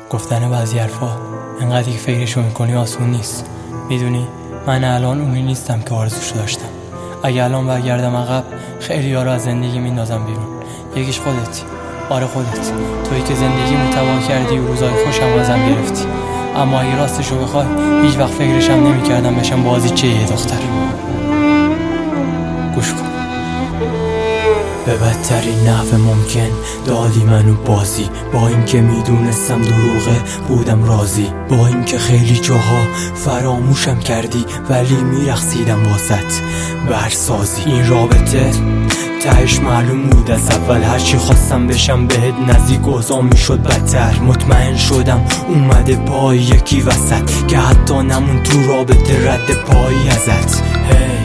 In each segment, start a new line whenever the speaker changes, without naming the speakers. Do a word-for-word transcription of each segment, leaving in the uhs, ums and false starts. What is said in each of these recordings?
گفتن بعضی حرفا انقدر که فکرشو میکنی آسون نیست. میدونی من الان اونی نیستم که آرزوش داشتم. اگه الان برگردم عقب خیلی ها رو از زندگی میندازم بیرون. یکیش خودتی. آره خودت، تویی که زندگی متوا کردی و روزای خوشم ازم گرفتی. اما اگه راستشو بخوای هیچ وقت فکرشم نمیکردم بشم بازیچه یه دختر. گوش کن. به بدترین نحو ممکن دادی منو بازی، با اینکه میدونستم دروغه بودم راضی، با اینکه خیلی جاها فراموشم کردی ولی میرقصیدم واسط برسازی. این رابطه تهش معلوم بود از اول، هرچی خواستم بشم بهت نزدیک اوضاع میشد بدتر. مطمئن شدم اومده پای یکی وسط که حتی نمون تو رابطه رد پایی ازت. هی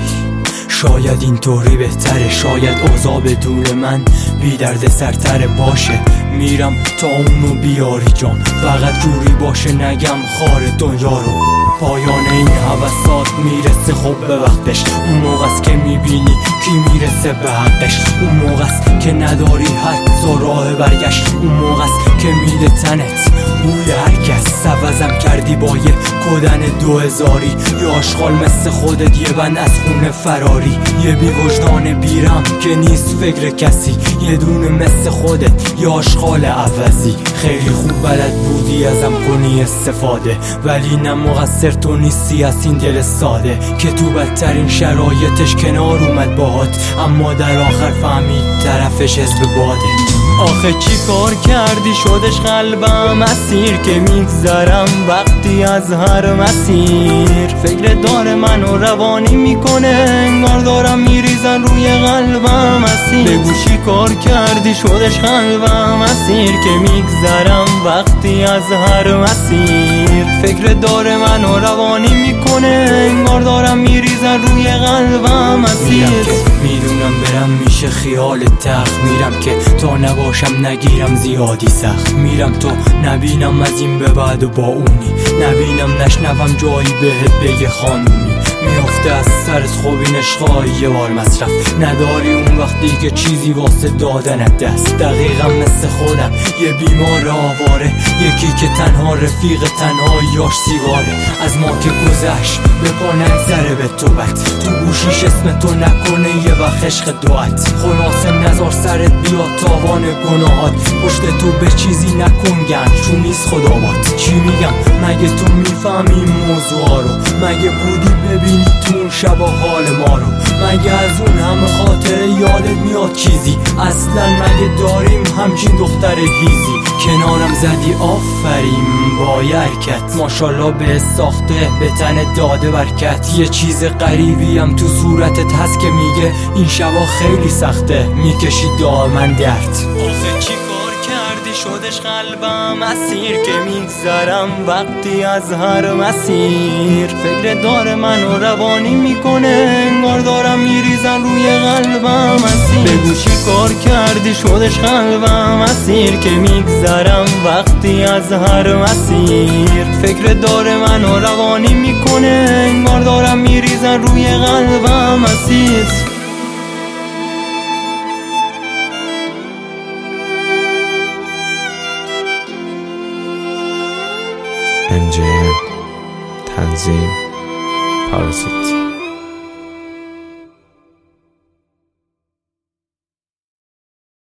شاید اینطوری بهتره، شاید اوضاع بدون من بی درد سرتره. باشه میرم تا اونو بیاری جام، فقط جوری باشه نگم خار دنیا رو. پایان این حوثات میرسه خب به وقتش، اون موقع است که میبینی کی میرسه به حقش. اون موقع است که نداری حتی راه برگشت، اون موقع است که میده تنت بوی هرکس. عوضم کردی با یه کدن دو هزاری، یه آشغال مثل خودت، یه بند از خونه فراری، یه بی وجدان بیرم که نیست فکر کسی، یه دونه مثل خودت، یه آشغال عوضی. خیلی خوب بلد بودی ازم کنی استفاده، ولی نه مقصر تو نیستی از این دل ساده که تو بدترین شرایطش کنار اومد باهات، اما در آخر فهمید طرفش حزب باده. آخه چی کار کردی شدش قلبم اسیر، که میگذرم وقتی از هر مسیر. فکر داره منو روانی میکنه، انگار دارم میریزن روی قلبم اسیر. بگو چی کار کردی شدش قلبم اسیر، که میگذرم وقتی از هر مسیر. فکر داره منو روانی میکنه، انگار دارم میریزن روی قلبم اسیر. میدونم برم میشه خیال تخت، میرم که تا نباشم نگیرم زیادی سخت. میرم تو نبینم از این به بعد و با اونی، نبینم نشنوم جایی بهت بگه خانومی. میافته از سرت خوب این عشقای یه بار مصرف، نداری اون وقتی که چیزی واسه دادنت دست. دقیقا مثل خودم یه بیمار آواره، یکی که تنها رفیق تنهاییاش سیگاره. از ما که گذشت به پا نگذره به تو بد، تو گوشیش اسم تو نکنه یه وقت عشق دوات. خلاصه نزار سرت بیاد تاوان گناهات، پشت تو به چیزی نکن گنج چون نیست خداوات. چی میگم مگه تو میفهمی این موضوع رو؟ مگه بودی ببینی تو اون شبا حال ما رو؟ مگه از اون همه خاطره یادت میاد چیزی؟ اصلا مگه داریم همچین دختر هیزی؟ کنارم زدی آفرین با یه حرکت، ماشالله به ساخته به تن داده برکت. یه چیز غریبی هم تو صورتت هست که میگه این شبا خیلی سخته، میکشی دائما درد. آخه چی کار کردی شدش قلبم اسیر، که میگذرم وقتی از هر مسیر. فکر داره منو روانی میکنه، انگار دارم میریزن روی قلبم اسیر. بگو چی کار کردی شدش قلبم اسیر، که میگذرم وقتی از هر مسیر. فکر داره منو روانی میکنه، انگار دارم میریزن روی قلبم اسیر.
ام جی ام تنظیم پارازیت.